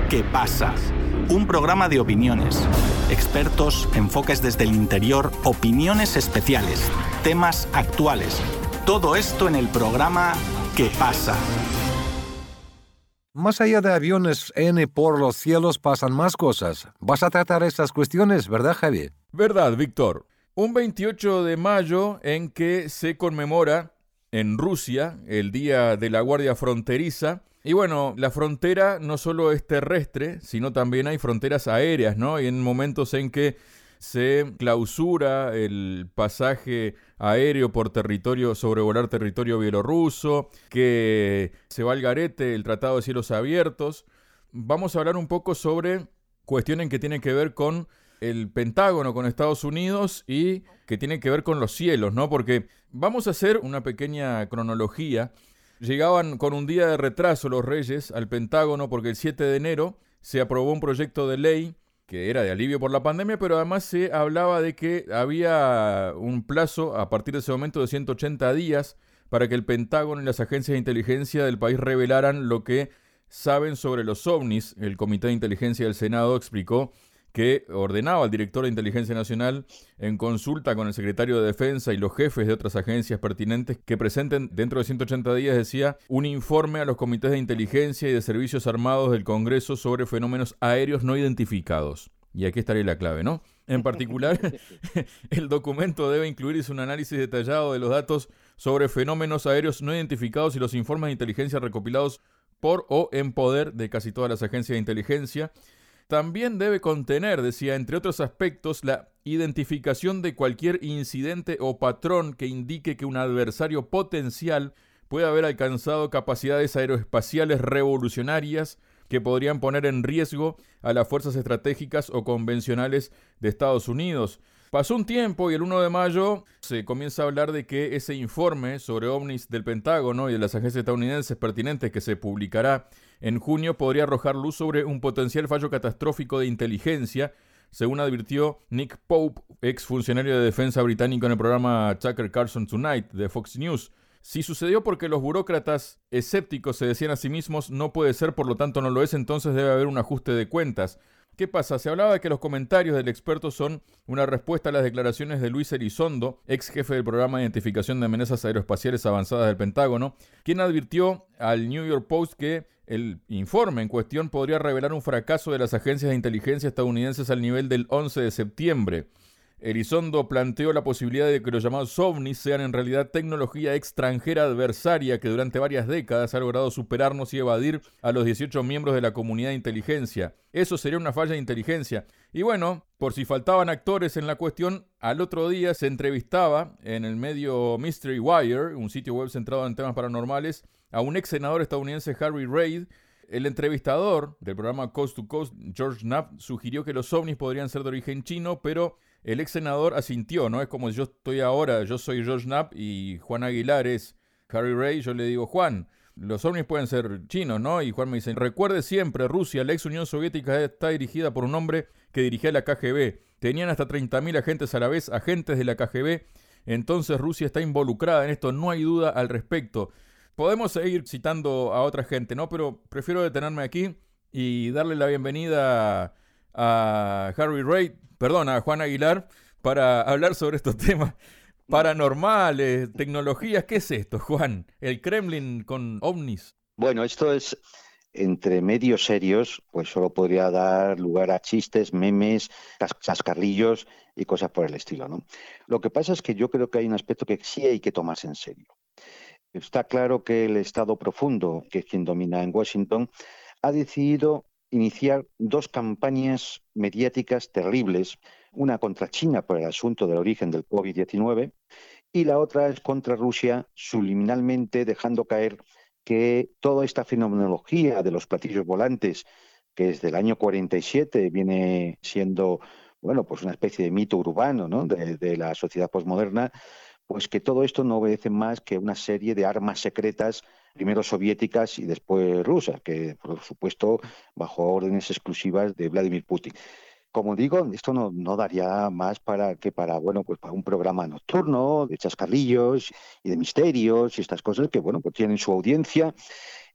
¿Qué pasa? Un programa de opiniones, expertos, enfoques desde el interior, opiniones especiales, temas actuales. Todo esto en el programa ¿Qué pasa? Más allá de aviones N por los cielos pasan más cosas. Vas a tratar estas cuestiones, ¿verdad, Javi? Verdad, Víctor. Un 28 de mayo en que se conmemora en Rusia el Día de la Guardia Fronteriza. Y bueno, la frontera no solo es terrestre, sino también hay fronteras aéreas, ¿no? Y en momentos en que se clausura el pasaje aéreo por territorio, sobrevolar territorio bielorruso, que se va al garete el Tratado de Cielos Abiertos. Vamos a hablar un poco sobre cuestiones que tienen que ver con el Pentágono, con Estados Unidos y que tienen que ver con los cielos, ¿no? Porque vamos a hacer una pequeña cronología. Llegaban con un día de retraso los reyes al Pentágono porque el 7 de enero se aprobó un proyecto de ley que era de alivio por la pandemia, pero además se hablaba de que había un plazo a partir de ese momento de 180 días para que el Pentágono y las agencias de inteligencia del país revelaran lo que saben sobre los ovnis. El Comité de Inteligencia del Senado explicó que ordenaba al director de Inteligencia Nacional, en consulta con el secretario de Defensa y los jefes de otras agencias pertinentes, que presenten dentro de 180 días, decía, un informe a los comités de inteligencia y de servicios armados del Congreso sobre fenómenos aéreos no identificados. Y aquí estaría la clave, ¿no? En particular, el documento debe incluir un análisis detallado de los datos sobre fenómenos aéreos no identificados y los informes de inteligencia recopilados por o en poder de casi todas las agencias de inteligencia. También debe contener, decía, entre otros aspectos, la identificación de cualquier incidente o patrón que indique que un adversario potencial puede haber alcanzado capacidades aeroespaciales revolucionarias que podrían poner en riesgo a las fuerzas estratégicas o convencionales de Estados Unidos. Pasó un tiempo y el 1 de mayo se comienza a hablar de que ese informe sobre ovnis del Pentágono y de las agencias estadounidenses pertinentes que se publicará en junio podría arrojar luz sobre un potencial fallo catastrófico de inteligencia, según advirtió Nick Pope, ex funcionario de defensa británico en el programa Tucker Carlson Tonight de Fox News. Si sucedió porque los burócratas escépticos se decían a sí mismos no puede ser, por lo tanto no lo es, entonces debe haber un ajuste de cuentas. ¿Qué pasa? Se hablaba de que los comentarios del experto son una respuesta a las declaraciones de Luis Elizondo, ex jefe del programa de identificación de amenazas aeroespaciales avanzadas del Pentágono, quien advirtió al New York Post que el informe en cuestión podría revelar un fracaso de las agencias de inteligencia estadounidenses al nivel del 11 de septiembre. Elizondo planteó la posibilidad de que los llamados ovnis sean en realidad tecnología extranjera adversaria que durante varias décadas ha logrado superarnos y evadir a los 18 miembros de la comunidad de inteligencia. Eso sería una falla de inteligencia. Y bueno, por si faltaban actores en la cuestión, al otro día se entrevistaba en el medio Mystery Wire, un sitio web centrado en temas paranormales, a un ex senador estadounidense, Harry Reid. El entrevistador del programa Coast to Coast, George Knapp, sugirió que los ovnis podrían ser de origen chino, pero el ex senador asintió, ¿no? Es como yo estoy ahora, yo soy George Knapp y Juan Aguilar es Harry Reid. Yo le digo, Juan, los ovnis pueden ser chinos, ¿no? Y Juan me dice, recuerde siempre, Rusia, la ex Unión Soviética está dirigida por un hombre que dirigía la KGB. Tenían hasta 30.000 agentes a la vez, agentes de la KGB. Entonces Rusia está involucrada en esto, no hay duda al respecto. Podemos seguir citando a otra gente, ¿no? Pero prefiero detenerme aquí y darle la bienvenida a Harry Reid, a Juan Aguilar, para hablar sobre estos temas paranormales, tecnologías. ¿Qué es esto, Juan? ¿El Kremlin con ovnis? Bueno, esto es, entre medios serios, pues solo podría dar lugar a chistes, memes, chascarrillos y cosas por el estilo, ¿no? Lo que pasa es que yo creo que hay un aspecto que sí hay que tomarse en serio. Está claro que el Estado profundo, que es quien domina en Washington, ha decidido iniciar dos campañas mediáticas terribles, una contra China por el asunto del origen del COVID-19 y la otra es contra Rusia, subliminalmente dejando caer que toda esta fenomenología de los platillos volantes, que desde el año 47 viene siendo, bueno, pues una especie de mito urbano, ¿no?, de la sociedad posmoderna, pues que todo esto no obedece más que una serie de armas secretas, primero soviéticas y después rusas, que por supuesto bajo órdenes exclusivas de Vladimir Putin. Como digo, esto no daría más para un programa nocturno de chascarrillos y de misterios y estas cosas que, bueno, pues tienen su audiencia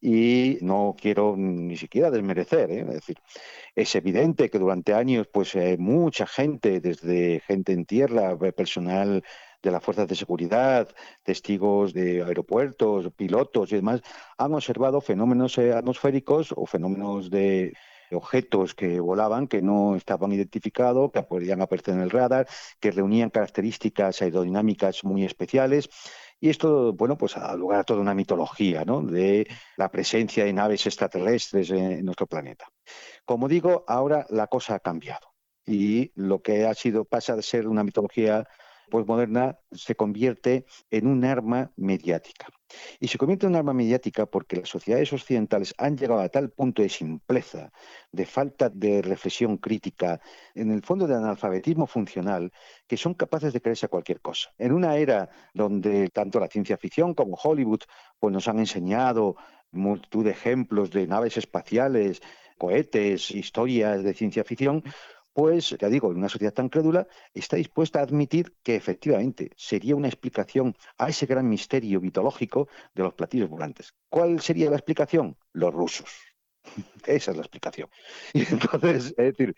y no quiero ni siquiera desmerecer, ¿eh? Es decir, es evidente que durante años, pues mucha gente, desde gente en tierra, personal de las fuerzas de seguridad, testigos de aeropuertos, pilotos y demás, han observado fenómenos atmosféricos o fenómenos de objetos que volaban, que no estaban identificados, que podían aparecer en el radar, que reunían características aerodinámicas muy especiales. Y esto, bueno, pues ha dado lugar a toda una mitología, ¿no?, de la presencia de naves extraterrestres en nuestro planeta. Como digo, ahora la cosa ha cambiado y lo que pasa de ser una mitología pues moderna se convierte en un arma mediática. Y se convierte en un arma mediática porque las sociedades occidentales han llegado a tal punto de simpleza, de falta de reflexión crítica, en el fondo de analfabetismo funcional, que son capaces de creerse a cualquier cosa. En una era donde tanto la ciencia ficción como Hollywood pues nos han enseñado multitud de ejemplos de naves espaciales, cohetes, historias de ciencia ficción, pues, ya digo, en una sociedad tan crédula está dispuesta a admitir que efectivamente sería una explicación a ese gran misterio mitológico de los platillos volantes. ¿Cuál sería la explicación? Los rusos. Esa es la explicación. Y entonces, es decir,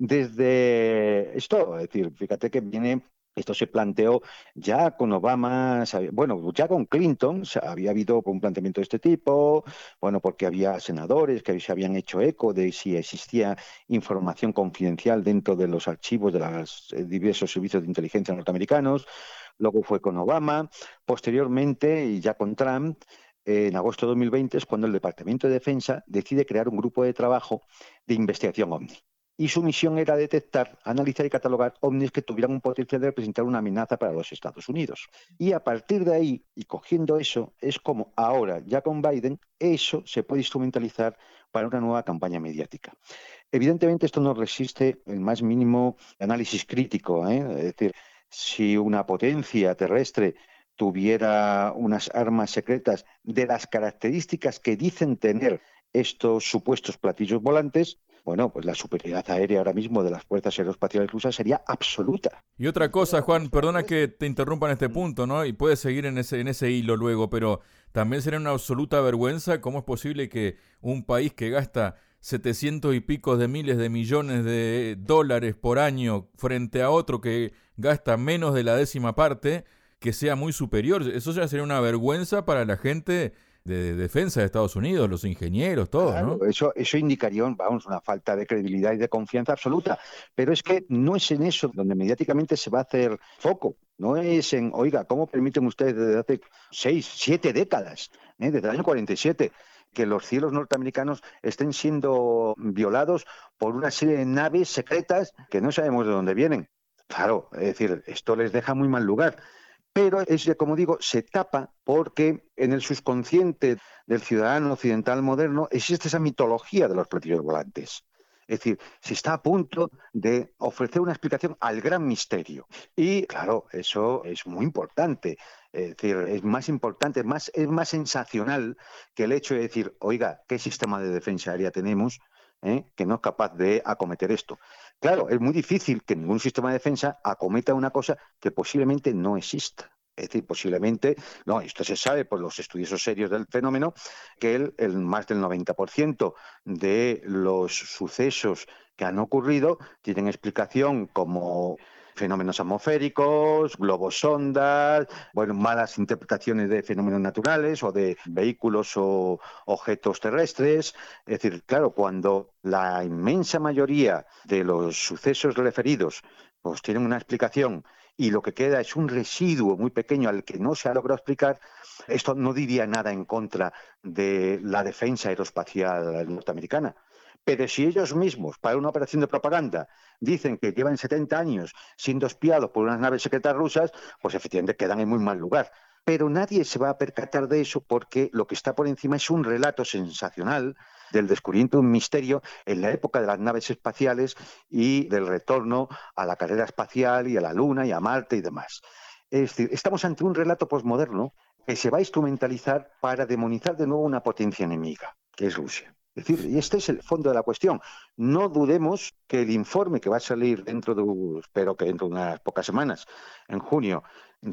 desde esto, es decir, fíjate que esto se planteó ya con Obama, bueno, ya con Clinton había habido un planteamiento de este tipo, bueno, porque había senadores que se habían hecho eco de si existía información confidencial dentro de los archivos de los diversos servicios de inteligencia norteamericanos. Luego fue con Obama, posteriormente, y ya con Trump, en agosto de 2020 es cuando el Departamento de Defensa decide crear un grupo de trabajo de investigación OVNI. Y su misión era detectar, analizar y catalogar ovnis que tuvieran un potencial de representar una amenaza para los Estados Unidos. Y a partir de ahí, y cogiendo eso, es como ahora, ya con Biden, eso se puede instrumentalizar para una nueva campaña mediática. Evidentemente esto no resiste el más mínimo análisis crítico, ¿eh? Es decir, si una potencia terrestre tuviera unas armas secretas de las características que dicen tener estos supuestos platillos volantes, bueno, pues la superioridad aérea ahora mismo de las fuerzas aeroespaciales rusas sería absoluta. Y otra cosa, Juan, perdona que te interrumpa en este punto, ¿no? Y puedes seguir en ese hilo luego, pero también sería una absoluta vergüenza cómo es posible que un país que gasta 700 y pico de miles de millones de dólares por año frente a otro que gasta menos de la décima parte, que sea muy superior. Eso ya sería una vergüenza para la gente de defensa de Estados Unidos, los ingenieros, todos, claro, ¿no? Eso indicaría, vamos, una falta de credibilidad y de confianza absoluta. Pero es que no es en eso donde mediáticamente se va a hacer foco. No es en, oiga, ¿cómo permiten ustedes desde hace 6, 7 décadas, desde el año 47, que los cielos norteamericanos estén siendo violados por una serie de naves secretas que no sabemos de dónde vienen? Claro, es decir, esto les deja muy mal lugar. Pero como digo, se tapa porque en el subconsciente del ciudadano occidental moderno existe esa mitología de los platillos volantes. Es decir, se está a punto de ofrecer una explicación al gran misterio. Y claro, eso es muy importante. Es decir, es más importante, es más sensacional que el hecho de decir, oiga, ¿qué sistema de defensa aérea tenemos que no es capaz de acometer esto? Claro, es muy difícil que ningún sistema de defensa acometa una cosa que posiblemente no exista. Es decir, posiblemente, no, esto se sabe por los estudiosos serios del fenómeno, que el más del 90% de los sucesos que han ocurrido tienen explicación como fenómenos atmosféricos, globos sondas, bueno, malas interpretaciones de fenómenos naturales o de vehículos o objetos terrestres. Es decir, claro, cuando la inmensa mayoría de los sucesos referidos pues tienen una explicación y lo que queda es un residuo muy pequeño al que no se ha logrado explicar, esto no diría nada en contra de la defensa aeroespacial norteamericana. Pero si ellos mismos, para una operación de propaganda, dicen que llevan 70 años siendo espiados por unas naves secretas rusas, pues efectivamente quedan en muy mal lugar. Pero nadie se va a percatar de eso porque lo que está por encima es un relato sensacional del descubrimiento de un misterio en la época de las naves espaciales y del retorno a la carrera espacial y a la Luna y a Marte y demás. Es decir, estamos ante un relato posmoderno que se va a instrumentalizar para demonizar de nuevo una potencia enemiga, que es Rusia. Es decir, y este es el fondo de la cuestión. No dudemos que el informe que va a salir espero que dentro de unas pocas semanas, en junio,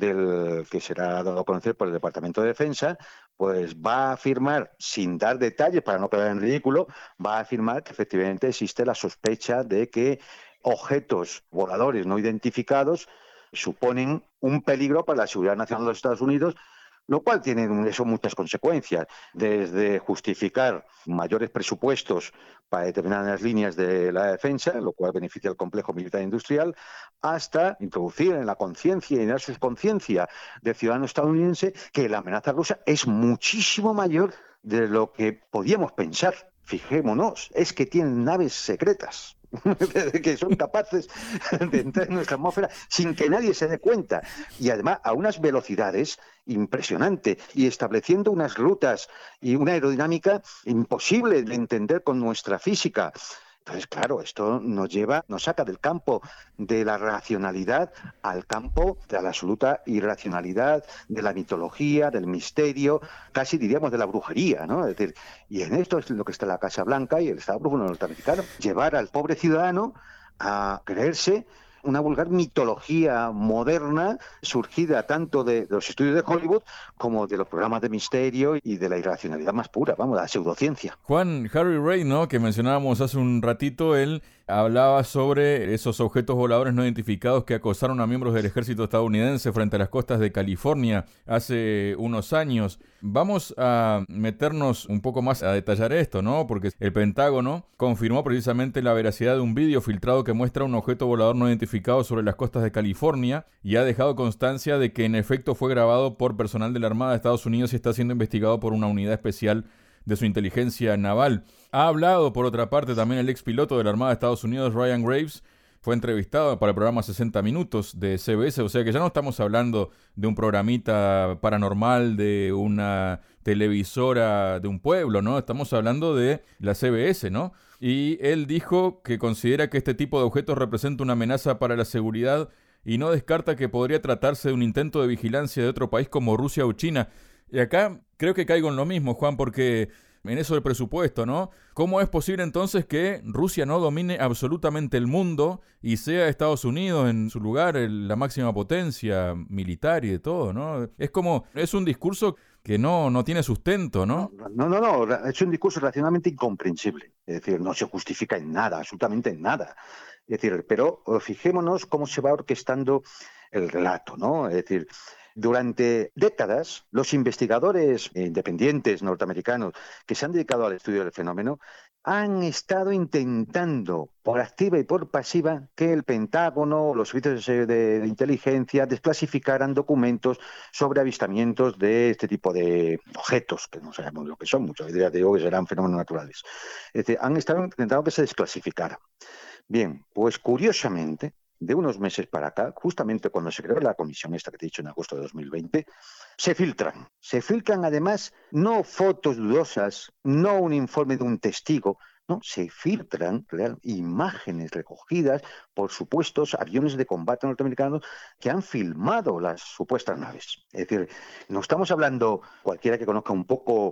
que será dado a conocer por el Departamento de Defensa, pues va a afirmar, sin dar detalles para no quedar en ridículo, va a afirmar que efectivamente existe la sospecha de que objetos voladores no identificados suponen un peligro para la seguridad nacional de los Estados Unidos, lo cual tiene eso muchas consecuencias, desde justificar mayores presupuestos para determinadas líneas de la defensa, lo cual beneficia al complejo militar industrial, hasta introducir en la conciencia y en la subconsciencia del ciudadano estadounidense que la amenaza rusa es muchísimo mayor de lo que podíamos pensar. Fijémonos, es que tienen naves secretas que son capaces de entrar en nuestra atmósfera sin que nadie se dé cuenta, y además a unas velocidades impresionantes, y estableciendo unas rutas y una aerodinámica imposible de entender con nuestra física. Entonces, claro, esto nos saca del campo de la racionalidad al campo de la absoluta irracionalidad, de la mitología, del misterio, casi diríamos de la brujería, ¿no? Es decir, y en esto es lo que está la Casa Blanca y el Estado Profundo norteamericano, llevar al pobre ciudadano a creerse una vulgar mitología moderna surgida tanto de los estudios de Hollywood como de los programas de misterio y de la irracionalidad más pura, vamos, la pseudociencia. Juan, Harry Reid, ¿no?, que mencionábamos hace un ratito, él hablaba sobre esos objetos voladores no identificados que acosaron a miembros del ejército estadounidense frente a las costas de California hace unos años. Vamos a meternos un poco más a detallar esto, ¿no? Porque el Pentágono confirmó precisamente la veracidad de un vídeo filtrado que muestra un objeto volador no identificado sobre las costas de California y ha dejado constancia de que en efecto fue grabado por personal de la Armada de Estados Unidos y está siendo investigado por una unidad especial de su inteligencia naval. Ha hablado, por otra parte, también el expiloto de la Armada de Estados Unidos, Ryan Graves. Fue entrevistado para el programa 60 Minutos de CBS, o sea que ya no estamos hablando de un programita paranormal de una televisora de un pueblo, ¿no? Estamos hablando de la CBS, ¿no? Y él dijo que considera que este tipo de objetos representa una amenaza para la seguridad y no descarta que podría tratarse de un intento de vigilancia de otro país como Rusia o China. Y acá creo que caigo en lo mismo, Juan, porque en eso del presupuesto, ¿no? ¿Cómo es posible entonces que Rusia no domine absolutamente el mundo y sea Estados Unidos en su lugar la máxima potencia militar y de todo, ¿no? Es un discurso que no tiene sustento, ¿no? No, es un discurso racionalmente incomprensible. Es decir, no se justifica en nada, absolutamente en nada. Es decir, pero fijémonos cómo se va orquestando el relato, ¿no? Es decir, durante décadas, los investigadores independientes norteamericanos que se han dedicado al estudio del fenómeno han estado intentando, por activa y por pasiva, que el Pentágono o los servicios de inteligencia desclasificaran documentos sobre avistamientos de este tipo de objetos, que no sabemos lo que son, muchas veces digo que serán fenómenos naturales. Es decir, han estado intentando que se desclasificara. Bien, pues curiosamente, de unos meses para acá, justamente cuando se creó la comisión esta que te he dicho en agosto de 2020, se filtran además no fotos dudosas, no un informe de un testigo, no, se filtran imágenes recogidas por supuestos aviones de combate norteamericanos que han filmado las supuestas naves. Es decir, no estamos hablando, cualquiera que conozca un poco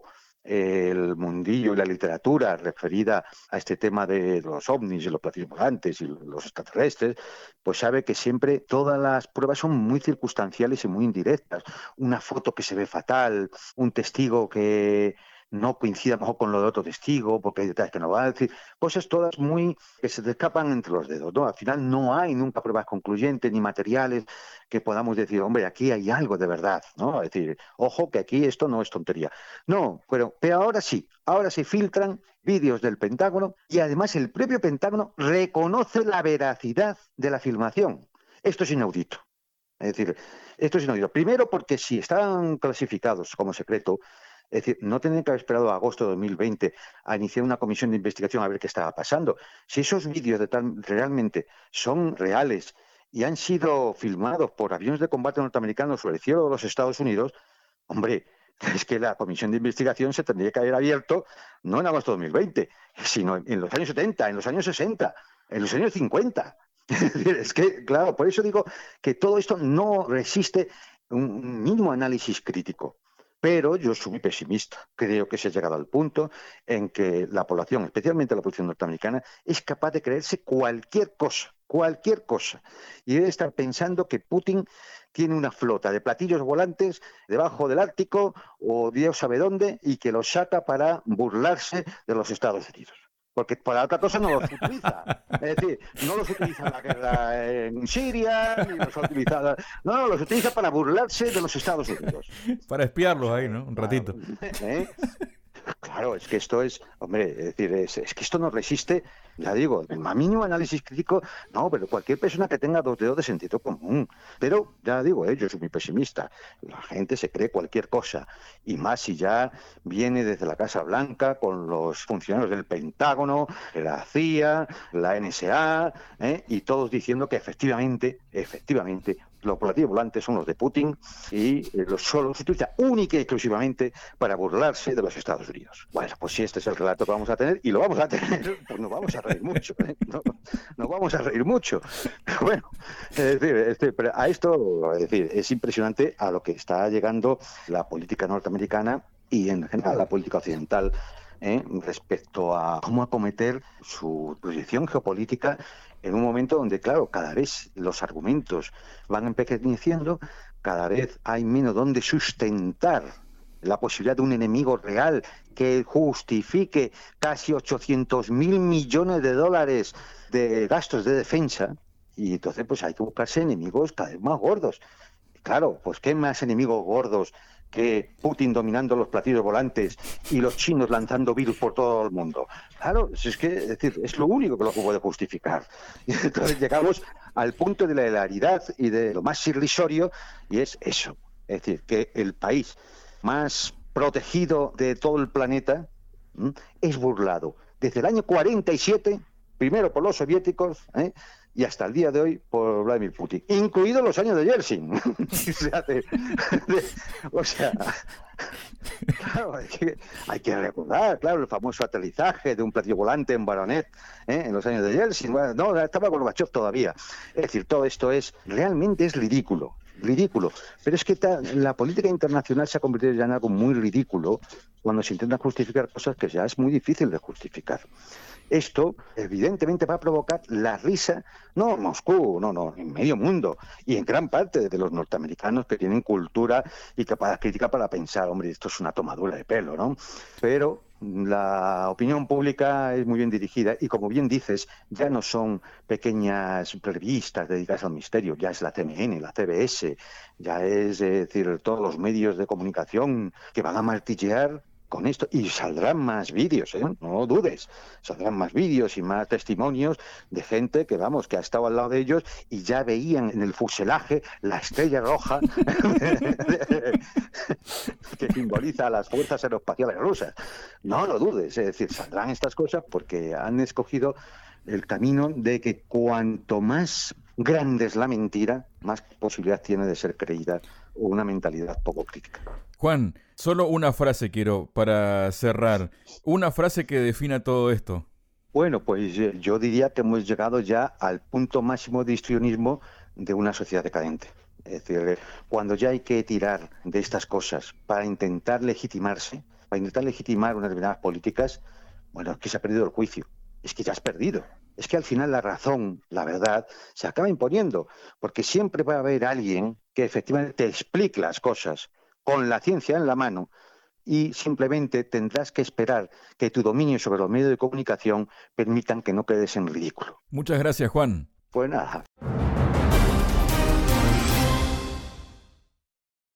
el mundillo y la literatura referida a este tema de los ovnis y los platillos volantes y los extraterrestres, pues sabe que siempre todas las pruebas son muy circunstanciales y muy indirectas. Una foto que se ve fatal, un testigo que no coincida mejor con lo de otro testigo, porque hay detalles que no va a decir, cosas todas muy que se te escapan entre los dedos, ¿no? Al final no hay nunca pruebas concluyentes ni materiales que podamos decir, hombre, aquí hay algo de verdad, ¿no? Es decir, ojo que aquí esto no es tontería. No, pero ahora sí, ahora se filtran vídeos del Pentágono y además el propio Pentágono reconoce la veracidad de la filmación. Esto es inaudito. Es decir, esto es inaudito. Primero porque si están clasificados como secreto, es decir, no tendrían que haber esperado a agosto de 2020 a iniciar una comisión de investigación a ver qué estaba pasando. Si esos vídeos realmente son reales y han sido filmados por aviones de combate norteamericanos sobre el cielo de los Estados Unidos, hombre, es que la comisión de investigación se tendría que haber abierto no en agosto de 2020, sino en los años 70, en los años 60, en los años 50. Es que, claro, por eso digo que todo esto no resiste un mínimo análisis crítico. Pero yo soy muy pesimista. Creo que se ha llegado al punto en que la población, especialmente la población norteamericana, es capaz de creerse cualquier cosa. Y debe estar pensando que Putin tiene una flota de platillos volantes debajo del Ártico o Dios sabe dónde y que los saca para burlarse de los Estados Unidos. Porque para otra cosa no los utiliza. Es decir, no los utiliza en la guerra en Siria, ni los utiliza... No, los utiliza para burlarse de los Estados Unidos. Para espiarlos ahí, ¿no? Un ratito. ¿Eh? Claro, es que esto es, hombre, es decir, es que esto no resiste, ya digo, el más mínimo análisis crítico, no, pero cualquier persona que tenga 2 dedos de sentido común. Pero, ya digo, yo soy muy pesimista, la gente se cree cualquier cosa, y más si ya viene desde la Casa Blanca con los funcionarios del Pentágono, la CIA, la NSA, y todos diciendo que efectivamente, los platillos volantes son los de Putin y solo se utiliza única y exclusivamente para burlarse de los Estados Unidos. Bueno, pues si este es el relato que vamos a tener, y lo vamos a tener, pues nos vamos a reír mucho. Nos vamos a reír mucho. Bueno, es decir, pero a esto, es decir, es impresionante a lo que está llegando la política norteamericana y en general la política occidental respecto a cómo acometer su posición geopolítica en un momento donde, claro, cada vez los argumentos van empequeñeciendo, cada vez hay menos donde sustentar la posibilidad de un enemigo real que justifique casi 800.000 millones de dólares de gastos de defensa, y entonces pues hay que buscarse enemigos cada vez más gordos. Claro, pues ¿qué más enemigos gordos que Putin dominando los platillos volantes y los chinos lanzando virus por todo el mundo? Claro, es que, es decir, es lo único que lo puede justificar. Y entonces llegamos al punto de la hilaridad y de lo más irrisorio, y es eso. Es decir, que el país más protegido de todo el planeta es burlado desde el año 47, primero por los soviéticos, y hasta el día de hoy por Vladimir Putin, incluidos los años de Yeltsin. O sea, claro, hay que recordar, claro, el famoso aterrizaje de un platillo volante en Voronezh en los años de Yeltsin. Bueno, no, estaba Gorbachev todavía. Es decir, todo esto realmente es ridículo. Pero es que la política internacional se ha convertido ya en algo muy ridículo cuando se intentan justificar cosas que ya es muy difícil de justificar. Esto, evidentemente, va a provocar la risa, no en Moscú, no, en medio mundo, y en gran parte de los norteamericanos que tienen cultura y capacidad crítica para pensar, hombre, esto es una tomadura de pelo, ¿no? Pero la opinión pública es muy bien dirigida y, como bien dices, ya no son pequeñas revistas dedicadas al misterio, ya es la CNN, la CBS, ya es decir, todos los medios de comunicación que van a martillear con esto, y saldrán más vídeos, no lo dudes, saldrán más vídeos y más testimonios de gente que, vamos, que ha estado al lado de ellos y ya veían en el fuselaje la estrella roja que simboliza a las fuerzas aeroespaciales rusas. No lo dudes, es decir, saldrán estas cosas porque han escogido el camino de que cuanto más grande es la mentira, más posibilidad tiene de ser creída, o una mentalidad poco crítica. Juan, solo una frase quiero para cerrar. Una frase que defina todo esto. Bueno, pues yo diría que hemos llegado ya al punto máximo de histrionismo de una sociedad decadente. Es decir, cuando ya hay que tirar de estas cosas para intentar legitimarse, para intentar legitimar unas determinadas políticas, bueno, es que se ha perdido el juicio. Es que ya has perdido. Es que al final la razón, la verdad, se acaba imponiendo, porque siempre va a haber alguien que efectivamente te explique las cosas con la ciencia en la mano, y simplemente tendrás que esperar que tu dominio sobre los medios de comunicación permitan que no quedes en ridículo. Muchas gracias, Juan. Pues nada.